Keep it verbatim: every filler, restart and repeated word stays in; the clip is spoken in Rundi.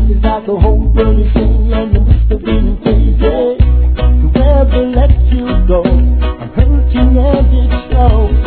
It's like the whole world is saying you must have been crazy to ever let you go. I'm hurting and it shows.